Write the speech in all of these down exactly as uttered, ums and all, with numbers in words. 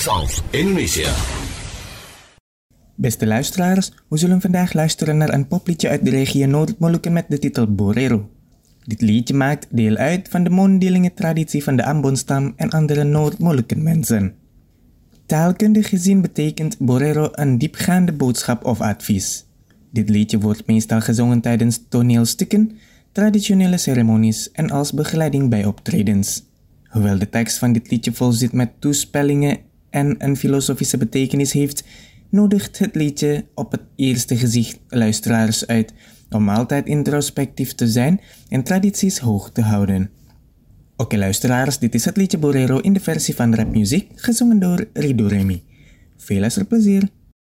Songs Indonesia. Beste luisteraars, we zullen vandaag luisteren naar een popliedje uit de regio Noord-Molukken met de titel Borero. Dit liedje maakt deel uit van de mondelinge traditie van de Ambon-stam en andere Noord-Molukken mensen. Taalkundig gezien betekent Borero een diepgaande boodschap of advies. Dit liedje wordt meestal gezongen tijdens toneelstukken, traditionele ceremonies en als begeleiding bij optredens. Hoewel de tekst van dit liedje vol zit met toespellingen en een filosofische betekenis heeft, nodigt het liedje op het eerste gezicht luisteraars uit om altijd introspectief te zijn en tradities hoog te houden. Oké luisteraars, dit is het liedje Borero in de versie van rapmuziek, gezongen door Ridho Remy. Veel luisterplezier!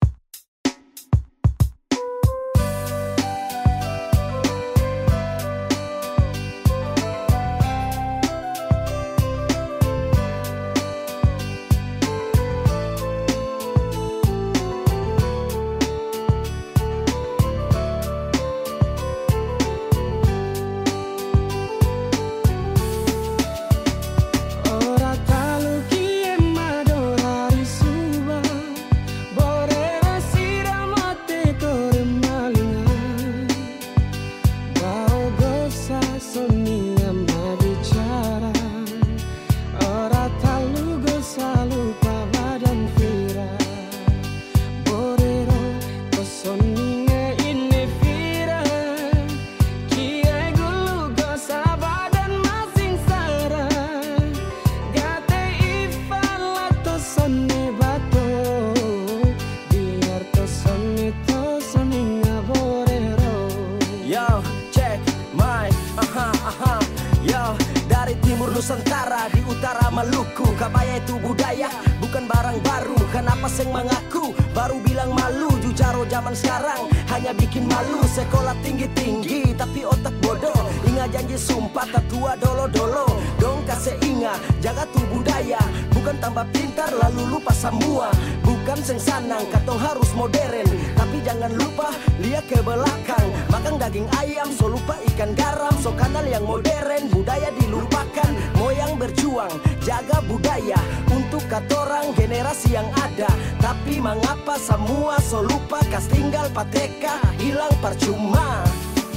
Nusantara di utara Maluku, kabaya itu budaya bukan barang baru. Kenapa seng mengaku baru bilang malu? Jujaro zaman sekarang hanya bikin malu. Sekolah tinggi-tinggi tapi otak bodoh. Ingat janji sumpah tatua dolo-dolo. Dong kasih ingat jaga tuh budaya, bukan tambah pintar lalu lupa semua. Bukan seng sanang katong harus modern, tapi jangan lupa lihat ke belakang. Makan daging ayam so lupa ikan garam. So kanal yang modern budaya dilupakan. Moyang berjuang jaga budaya untuk katorang generasi yang ada. Tapi mengapa semua so lupa kas tinggal pateka hilang percuma.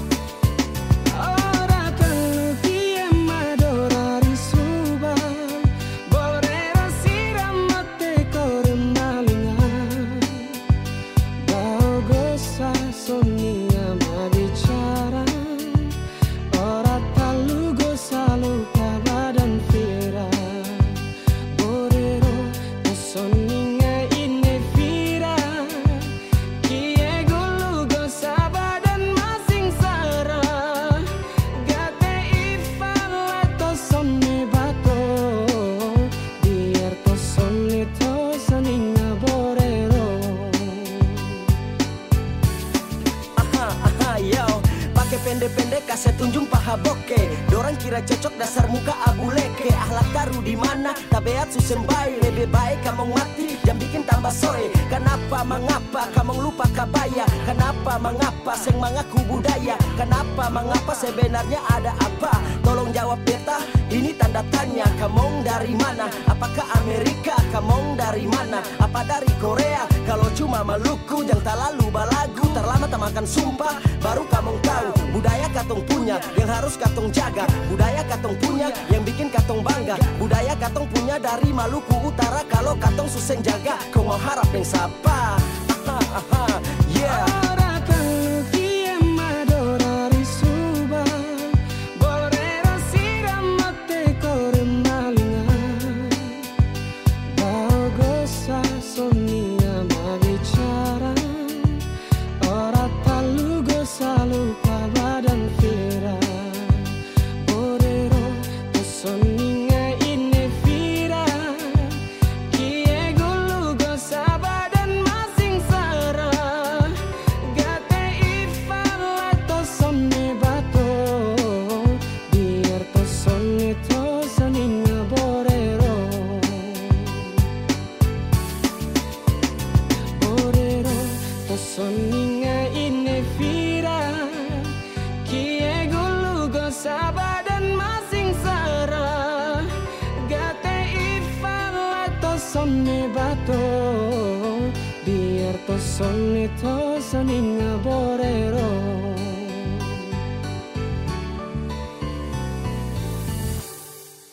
Pendek-pendek kasih tunjung paha bokeh. Dorang kira cocok dasar muka abu leke. Ahlak taruh di mana? Tabiat susembai. Lebih baik kamu mati dan bikin tambah soe. Kenapa mengapa kamu lupa kabaya? Kenapa mengapa seng mengaku budaya? Kenapa mengapa sebenarnya ada apa? Tolong jawab beta, ini tanda tanya. Kamu dari mana? Apakah Amerika? Kamu dari mana? Apa dari Korea? Kalau cuma Maluku jangan terlalu balagu. Terlama tak makan sumpah baru kamu tahu. Budaya katong punya yang harus katong jaga. Budaya katong punya yang bikin katong bangga. Budaya katong punya dari Maluku Utara. Kalau katong susah jaga, kau mau harap yang siapa? Aha, aha, yeah. Son me va to biar to soni to soni ngabore